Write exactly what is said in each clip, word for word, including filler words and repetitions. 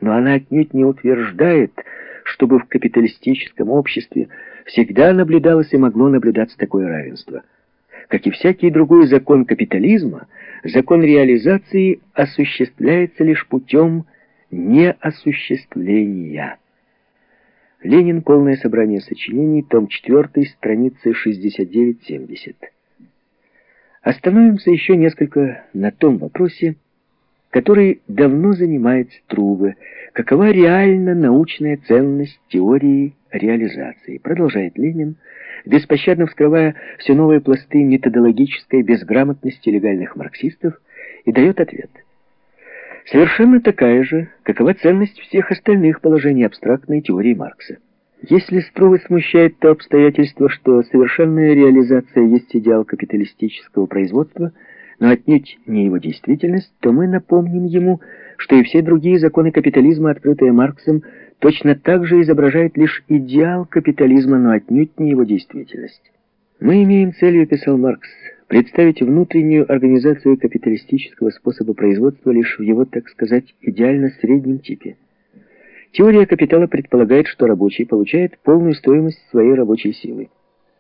но она отнюдь не утверждает, чтобы в капиталистическом обществе всегда наблюдалось и могло наблюдаться такое равенство. Как и всякий другой закон капитализма, закон реализации осуществляется лишь путем неосуществления. Ленин. Полное собрание сочинений. Том четвёртый. Страницы шестьдесят девять семьдесят. Остановимся еще несколько на том вопросе, который давно занимает Струве. Какова реально научная ценность теории реализации? Продолжает Ленин, беспощадно вскрывая все новые пласты методологической безграмотности легальных марксистов, и дает ответ. Совершенно такая же, какова ценность всех остальных положений абстрактной теории Маркса. Если Струве смущает то обстоятельство, что совершенная реализация есть идеал капиталистического производства, но отнюдь не его действительность, то мы напомним ему, что и все другие законы капитализма, открытые Марксом, точно так же изображают лишь идеал капитализма, но отнюдь не его действительность. Мы имеем целью, писал Маркс, представить внутреннюю организацию капиталистического способа производства лишь в его, так сказать, идеально среднем типе. Теория капитала предполагает, что рабочий получает полную стоимость своей рабочей силы.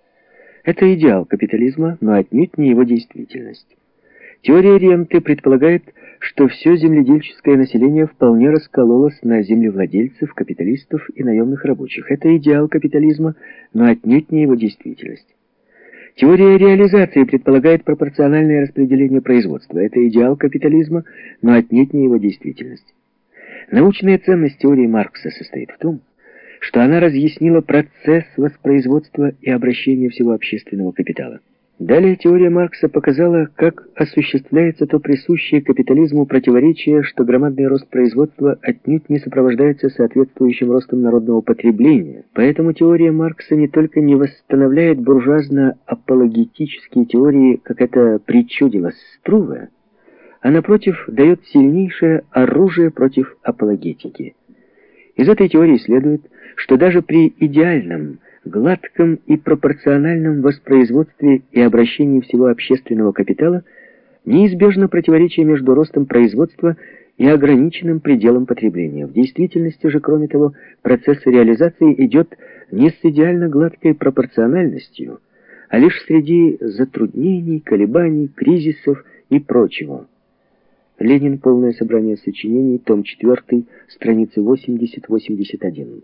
Это идеал капитализма, но отнюдь не его действительность. Теория ренты предполагает, что все земледельческое население вполне раскололось на землевладельцев, капиталистов и наемных рабочих. Это идеал капитализма, но отнюдь не его действительность. Теория реализации предполагает пропорциональное распределение производства. Это идеал капитализма, но отнюдь не его действительность. Научная ценность теории Маркса состоит в том, что она разъяснила процесс воспроизводства и обращения всего общественного капитала. Далее теория Маркса показала, как осуществляется то присущее капитализму противоречие, что громадный рост производства отнюдь не сопровождается соответствующим ростом народного потребления. Поэтому теория Маркса не только не восстановляет буржуазно-апологетические теории, как это причудилось Струве, а напротив дает сильнейшее оружие против апологетики. Из этой теории следует, что даже при идеальном, гладком и пропорциональном воспроизводстве и обращении всего общественного капитала неизбежно противоречие между ростом производства и ограниченным пределом потребления. В действительности же, кроме того, процесс реализации идет не с идеально гладкой пропорциональностью, а лишь среди затруднений, колебаний, кризисов и прочего. Ленин. Полное собрание сочинений. Том четвёртый. Страницы восемьдесят восемьдесят один.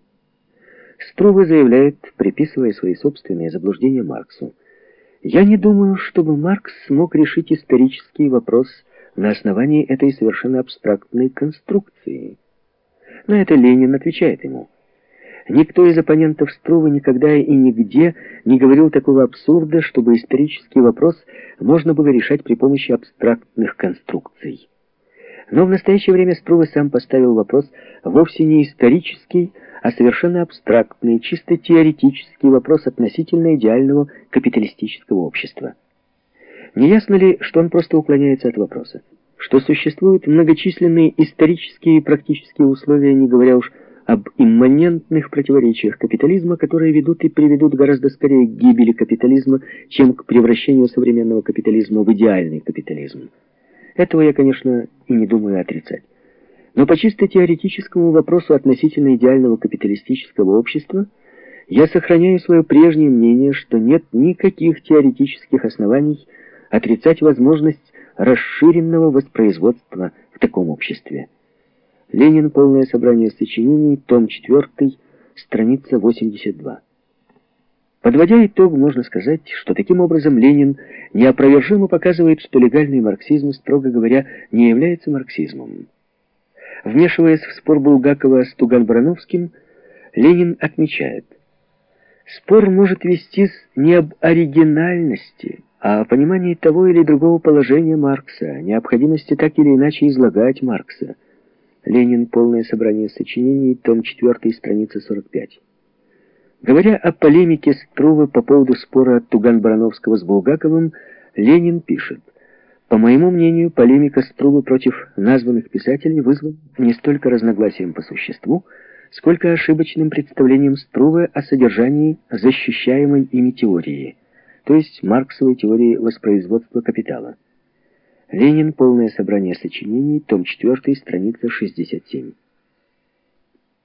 Струве заявляет, приписывая свои собственные заблуждения Марксу: «Я не думаю, чтобы Маркс смог решить исторический вопрос на основании этой совершенно абстрактной конструкции». На это Ленин отвечает ему: «Никто из оппонентов Струве никогда и нигде не говорил такого абсурда, чтобы исторический вопрос можно было решать при помощи абстрактных конструкций». Но в настоящее время Струве сам поставил вопрос вовсе не исторический, а совершенно абстрактный, чисто теоретический вопрос относительно идеального капиталистического общества. Не ясно ли, что он просто уклоняется от вопроса? Что существуют многочисленные исторические и практические условия, не говоря уж об имманентных противоречиях капитализма, которые ведут и приведут гораздо скорее к гибели капитализма, чем к превращению современного капитализма в идеальный капитализм. Этого я, конечно, и не думаю отрицать. Но по чисто теоретическому вопросу относительно идеального капиталистического общества я сохраняю свое прежнее мнение, что нет никаких теоретических оснований отрицать возможность расширенного воспроизводства в таком обществе. Ленин. Полное собрание сочинений. Том четвёртый. Страница восемьдесят два. Подводя итог, можно сказать, что таким образом Ленин неопровержимо показывает, что легальный марксизм, строго говоря, не является марксизмом. Вмешиваясь в спор Булгакова с Туган-Барановским, Ленин отмечает: спор может вестись не об оригинальности, а о понимании того или другого положения Маркса, о необходимости так или иначе излагать Маркса. Ленин. Полное собрание сочинений. Том четвёртый. Страница сорок пять. Говоря о полемике Струве по поводу спора Туган-Барановского с Булгаковым, Ленин пишет: «По моему мнению, полемика Струве против названных писателей вызвана не столько разногласием по существу, сколько ошибочным представлением Струве о содержании защищаемой ими теории, то есть марксовой теории воспроизводства капитала». Ленин. Полное собрание сочинений. Том четвёртый. Страница шестьдесят семь.